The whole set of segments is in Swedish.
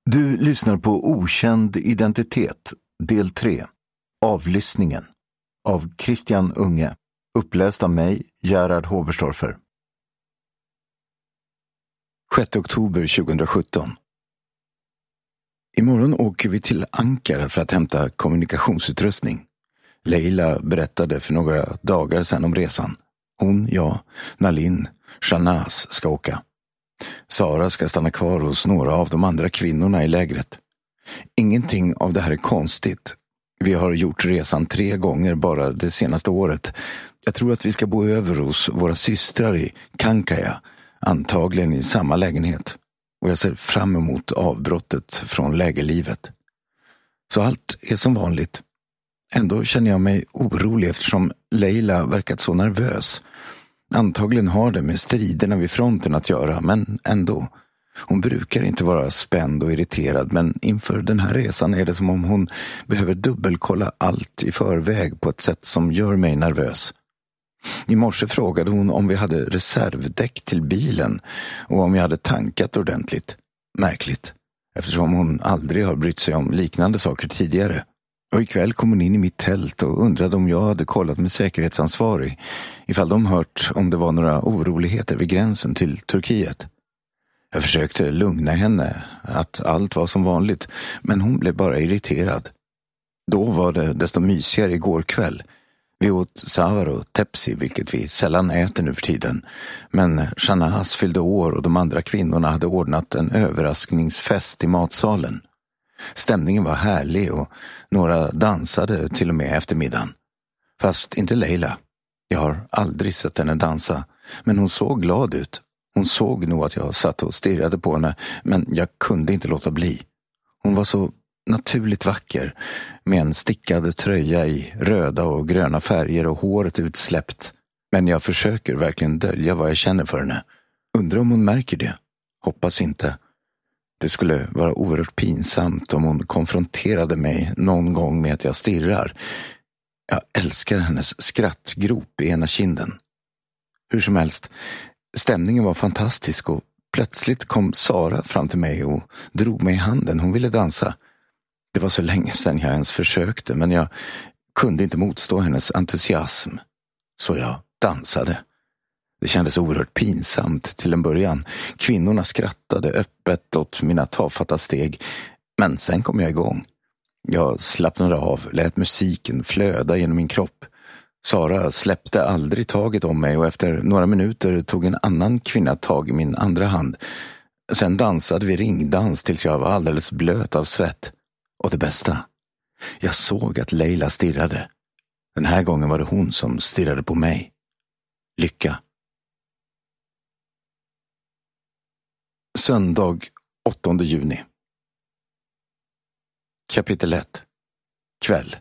Du lyssnar på Okänd identitet, del 3, Avlyssningen, av Christian Unge, uppläst av mig, Gerhard Hoberstorfer. 6 oktober 2017. Imorgon åker vi till Ankara för att hämta kommunikationsutrustning. Leila berättade för några dagar sedan om resan. Hon, jag, Nalin, Shanaz ska åka. Sara ska stanna kvar hos några av de andra kvinnorna i lägret. Ingenting av det här är konstigt. Vi har gjort resan 3 gånger bara det senaste året. Jag tror att vi ska bo över hos våra systrar i Kankaya, antagligen i samma lägenhet. Och jag ser fram emot avbrottet från lägerlivet. Så allt är som vanligt. Ändå känner jag mig orolig eftersom Leila verkat så nervös. Antagligen har det med striderna vid fronten att göra, men ändå. Hon brukar inte vara spänd och irriterad, men inför den här resan är det som om hon behöver dubbelkolla allt i förväg på ett sätt som gör mig nervös. I morse frågade hon om vi hade reservdäck till bilen och om jag hade tankat ordentligt. Märkligt, eftersom hon aldrig har brytt sig om liknande saker tidigare. Och ikväll kom hon in i mitt tält och undrade om jag hade kollat med säkerhetsansvarig ifall de hört om det var några oroligheter vid gränsen till Turkiet. Jag försökte lugna henne att allt var som vanligt, men hon blev bara irriterad. Då var det desto mysigare igår kväll. Vi åt savar och tepsi, vilket vi sällan äter nu för tiden. Men Shanaz fyllde år och de andra kvinnorna hade ordnat en överraskningsfest i matsalen. Stämningen var härlig och några dansade till och med eftermiddagen. Fast inte Leila. Jag har aldrig sett henne dansa, men hon såg glad ut. Hon såg nog att jag satt och stirrade på henne, men jag kunde inte låta bli. Hon var så naturligt vacker, med en stickad tröja i röda och gröna färger och håret utsläppt. Men jag försöker verkligen dölja vad jag känner för henne. Undrar om hon märker det. Hoppas inte. Det skulle vara oerhört pinsamt om hon konfronterade mig någon gång med att jag stirrar. Jag älskar hennes skrattgrop i ena kinden. Hur som helst, stämningen var fantastisk och plötsligt kom Sara fram till mig och drog mig i handen. Hon ville dansa. Det var så länge sedan jag ens försökte, men jag kunde inte motstå hennes entusiasm. Så jag dansade. Det kändes oerhört pinsamt till en början. Kvinnorna skrattade öppet åt mina tafatta steg, men sen kom jag igång. Jag slappnade av, lät musiken flöda genom min kropp. Sara släppte aldrig taget om mig och efter några minuter tog en annan kvinna tag i min andra hand. Sen dansade vi ringdans tills jag var alldeles blöt av svett. Och det bästa, jag såg att Leila stirrade. Den här gången var det hon som stirrade på mig. Lycka. Söndag 8 juni. Kapitel 1. Kväll.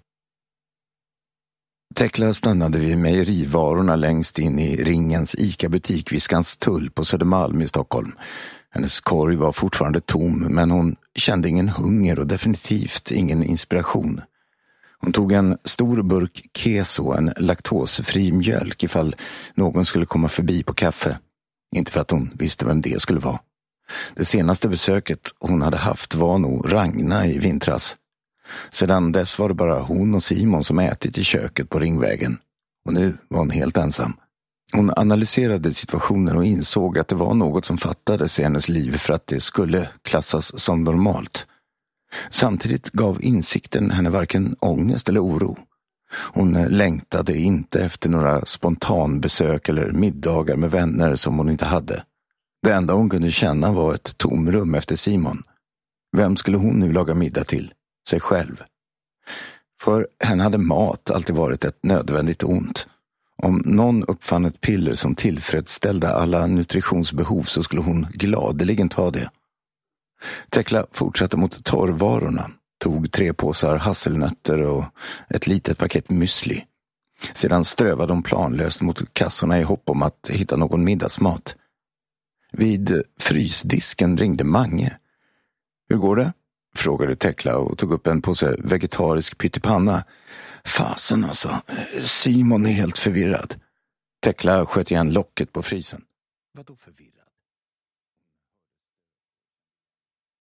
Tekla stannade vid mejerivarorna längst in i Ringens ICA-butik vid Skanstull på Södermalm i Stockholm. Hennes korg var fortfarande tom, men hon kände ingen hunger och definitivt ingen inspiration. Hon tog en stor burk keso, en laktosfri mjölk ifall någon skulle komma förbi på kaffe. Inte för att hon visste vem det skulle vara. Det senaste besöket hon hade haft var nog Ragna i vintras. Sedan dess var det bara hon och Simon som ätit i köket på Ringvägen. Och nu var hon helt ensam. Hon analyserade situationen och insåg att det var något som fattades i hennes liv för att det skulle klassas som normalt. Samtidigt gav insikten henne varken ångest eller oro. Hon längtade inte efter några spontanbesök eller middagar med vänner som hon inte hade. Det enda hon kunde känna var ett tomrum efter Simon. Vem skulle hon nu laga middag till? Sig själv. För henne hade mat alltid varit ett nödvändigt ont. Om någon uppfann ett piller som tillfredsställde alla nutritionsbehov så skulle hon gladeligen ta det. Tekla fortsatte mot torrvarorna, tog 3 påsar hasselnötter och ett litet paket müsli. Sedan strövade hon planlöst mot kassorna i hopp om att hitta någon middagsmat. Vid frysdisken ringde Mange. Hur går det? Frågade Tekla och tog upp en påse vegetarisk pyttipanna. Fasen alltså, Simon är helt förvirrad. Tekla sköt igen locket på frysen. Vadå förvirrad?